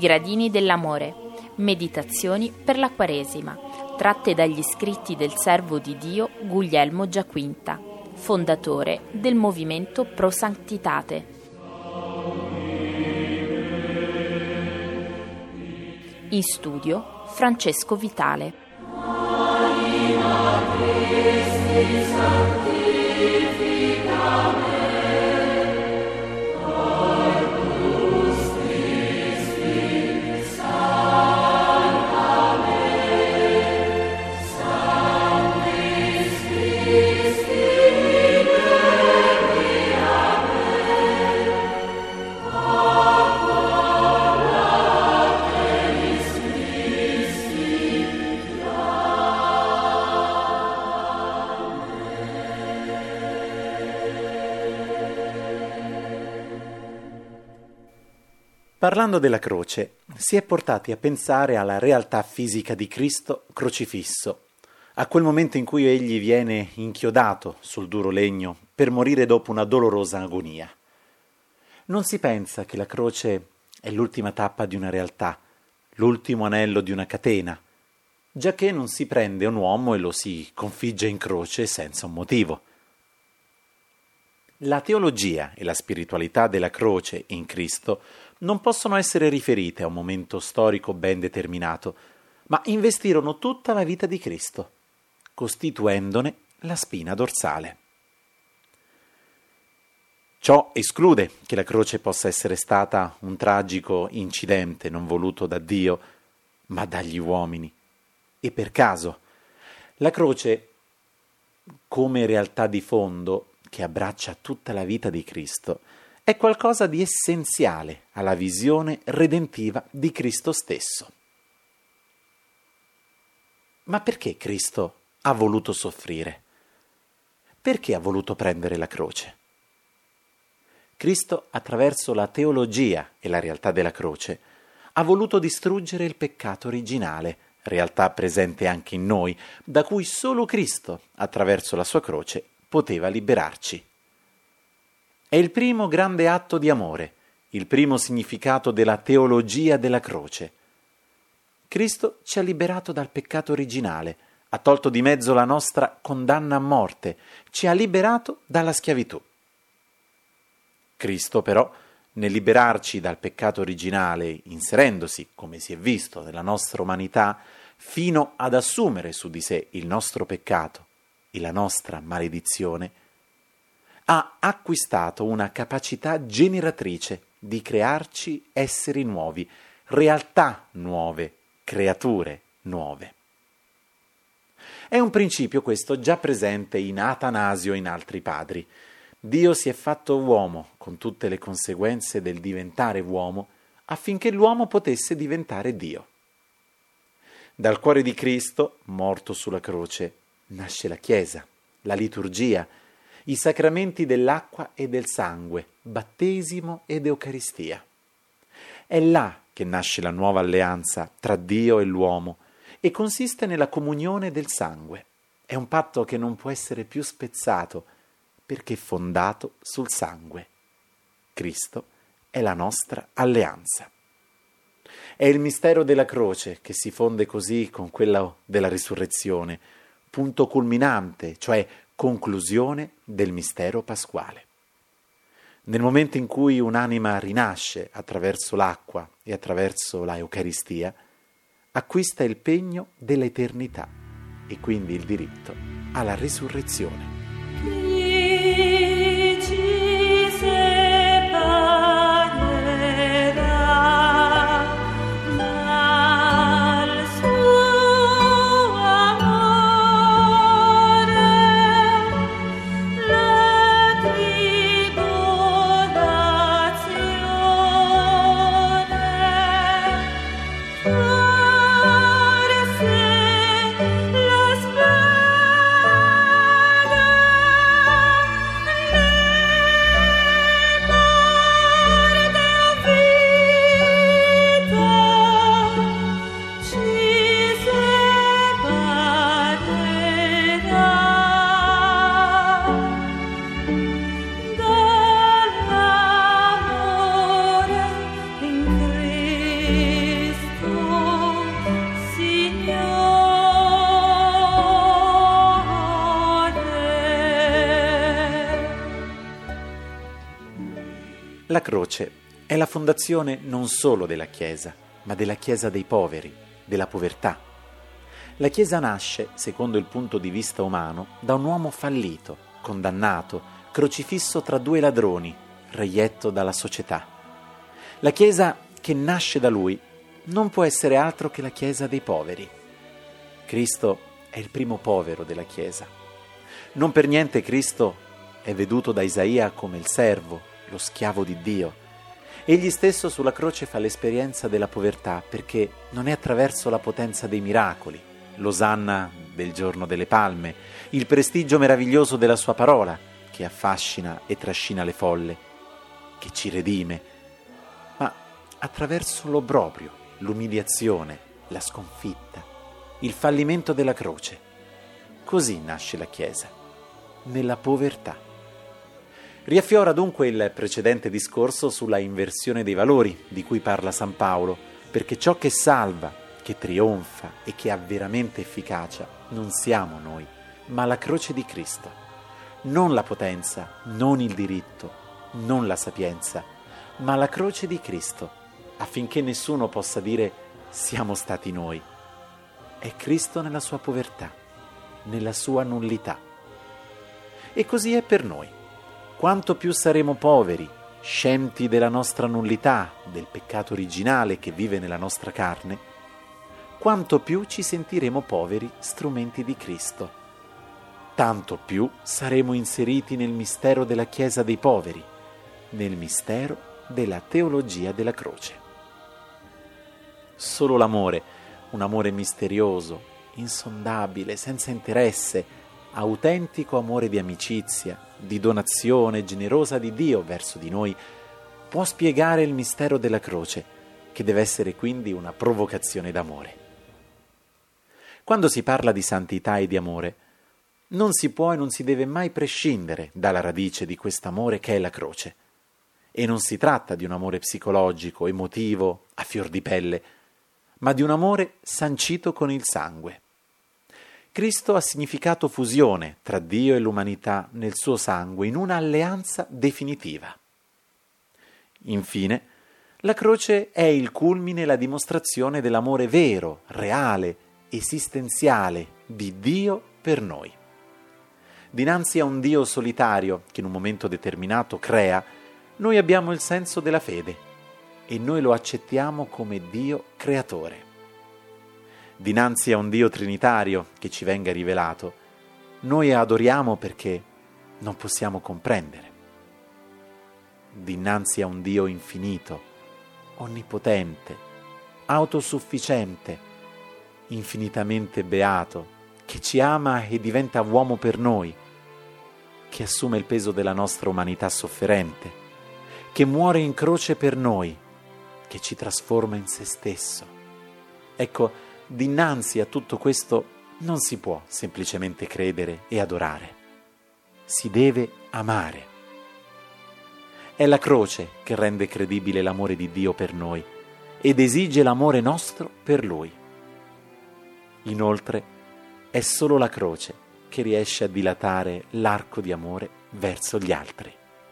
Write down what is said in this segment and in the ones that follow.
gradini dell'amore. Meditazioni per la Quaresima, tratte dagli scritti del servo di Dio Guglielmo Giaquinta, fondatore del movimento Pro Sanctitate. In studio Francesco Vitale. Parlando della croce, si è portati a pensare alla realtà fisica di Cristo crocifisso, a quel momento in cui egli viene inchiodato sul duro legno per morire dopo una dolorosa agonia. Non si pensa che la croce è l'ultima tappa di una realtà, l'ultimo anello di una catena, giacché non si prende un uomo e lo si configge in croce senza un motivo. La teologia e la spiritualità della croce in Cristo non possono essere riferite a un momento storico ben determinato, ma investirono tutta la vita di Cristo, costituendone la spina dorsale. Ciò esclude che la croce possa essere stata un tragico incidente non voluto da Dio, ma dagli uomini, e per caso. La croce, come realtà di fondo che abbraccia tutta la vita di Cristo, è qualcosa di essenziale alla visione redentiva di Cristo stesso. Ma perché Cristo ha voluto soffrire? Perché ha voluto prendere la croce? Cristo, attraverso la teologia e la realtà della croce, ha voluto distruggere il peccato originale, realtà presente anche in noi, da cui solo Cristo, attraverso la sua croce, poteva liberarci. È il primo grande atto di amore, il primo significato della teologia della croce. Cristo ci ha liberato dal peccato originale, ha tolto di mezzo la nostra condanna a morte, ci ha liberato dalla schiavitù. Cristo però, nel liberarci dal peccato originale, inserendosi, come si è visto, nella nostra umanità, fino ad assumere su di sé il nostro peccato e la nostra maledizione, ha acquistato una capacità generatrice di crearci esseri nuovi, realtà nuove, creature nuove. È un principio questo già presente in Atanasio e in altri padri. Dio si è fatto uomo, con tutte le conseguenze del diventare uomo, affinché l'uomo potesse diventare Dio. Dal cuore di Cristo, morto sulla croce, nasce la Chiesa, la liturgia, i sacramenti dell'acqua e del sangue, battesimo ed Eucaristia. È là che nasce la nuova alleanza tra Dio e l'uomo e consiste nella comunione del sangue. È un patto che non può essere più spezzato perché è fondato sul sangue. Cristo è la nostra alleanza. È il mistero della croce che si fonde così con quello della risurrezione, punto culminante, cioè conclusione del mistero pasquale. Nel momento in cui un'anima rinasce attraverso l'acqua e attraverso la Eucaristia, acquista il pegno dell'eternità e quindi il diritto alla risurrezione. La croce è la fondazione non solo della Chiesa, ma della Chiesa dei poveri, della povertà. La Chiesa nasce, secondo il punto di vista umano, da un uomo fallito, condannato, crocifisso tra due ladroni, reietto dalla società. La Chiesa che nasce da lui non può essere altro che la Chiesa dei poveri. Cristo è il primo povero della Chiesa. Non per niente Cristo è veduto da Isaia come il servo, lo schiavo di Dio. Egli stesso sulla croce fa l'esperienza della povertà perché non è attraverso la potenza dei miracoli, l'osanna del giorno delle palme, il prestigio meraviglioso della sua parola che affascina e trascina le folle, che ci redime, ma attraverso l'obbrobrio, l'umiliazione, la sconfitta, il fallimento della croce. Così nasce la Chiesa, nella povertà. Riaffiora dunque il precedente discorso sulla inversione dei valori di cui parla San Paolo, perché ciò che salva, che trionfa e che ha veramente efficacia non siamo noi, ma la croce di Cristo. Non la potenza, non il diritto, non la sapienza, ma la croce di Cristo, affinché nessuno possa dire siamo stati noi. È Cristo nella sua povertà, nella sua nullità. E così è per noi. Quanto più saremo poveri, scempi della nostra nullità, del peccato originale che vive nella nostra carne, quanto più ci sentiremo poveri strumenti di Cristo. Tanto più saremo inseriti nel mistero della Chiesa dei poveri, nel mistero della teologia della croce. Solo l'amore, un amore misterioso, insondabile, senza interesse, autentico amore di amicizia, di donazione generosa di Dio verso di noi, può spiegare il mistero della croce, che deve essere quindi una provocazione d'amore. Quando si parla di santità e di amore, non si può e non si deve mai prescindere dalla radice di quest'amore che è la croce. E non si tratta di un amore psicologico, emotivo, a fior di pelle, ma di un amore sancito con il sangue. Cristo ha significato fusione tra Dio e l'umanità nel suo sangue in una alleanza definitiva. Infine, la croce è il culmine e la dimostrazione dell'amore vero, reale, esistenziale di Dio per noi. Dinanzi a un Dio solitario che in un momento determinato crea, noi abbiamo il senso della fede e noi lo accettiamo come Dio creatore. Dinanzi a un Dio trinitario che ci venga rivelato, noi adoriamo perché non possiamo comprendere. Dinanzi a un Dio infinito, onnipotente, autosufficiente, infinitamente beato, che ci ama e diventa uomo per noi, che assume il peso della nostra umanità sofferente, che muore in croce per noi, che ci trasforma in se stesso. Ecco, dinanzi a tutto questo non si può semplicemente credere e adorare. Si deve amare. È la croce che rende credibile l'amore di Dio per noi ed esige l'amore nostro per Lui. Inoltre, è solo la croce che riesce a dilatare l'arco di amore verso gli altri.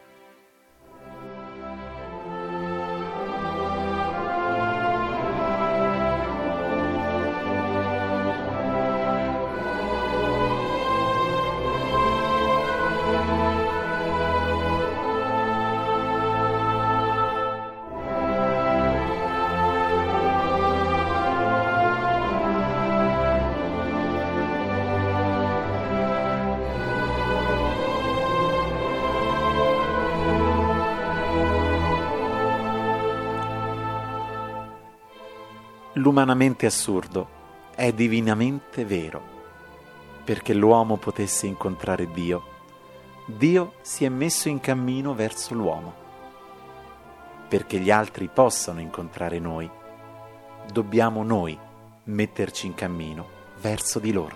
L'umanamente assurdo è divinamente vero. Perché l'uomo potesse incontrare Dio, Dio si è messo in cammino verso l'uomo. Perché gli altri possano incontrare noi, dobbiamo noi metterci in cammino verso di loro.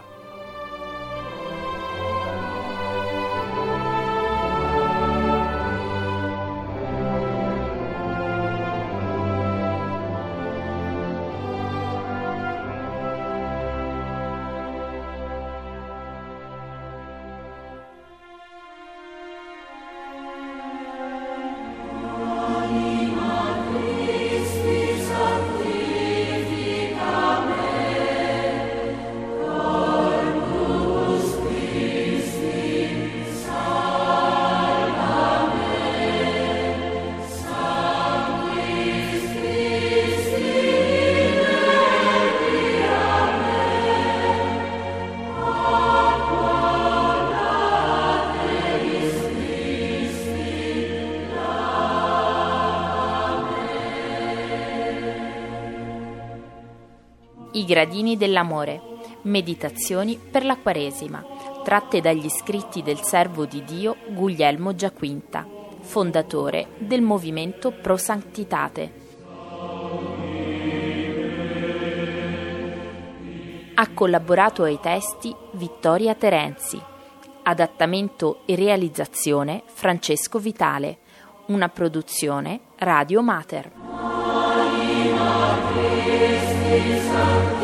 gradini dell'amore. Meditazioni per la Quaresima, tratte dagli scritti del servo di Dio Guglielmo Giaquinta, fondatore del movimento Pro Sanctitate. Ha collaborato ai testi Vittoria Terenzi. Adattamento e realizzazione Francesco Vitale. Una produzione Radio Mater.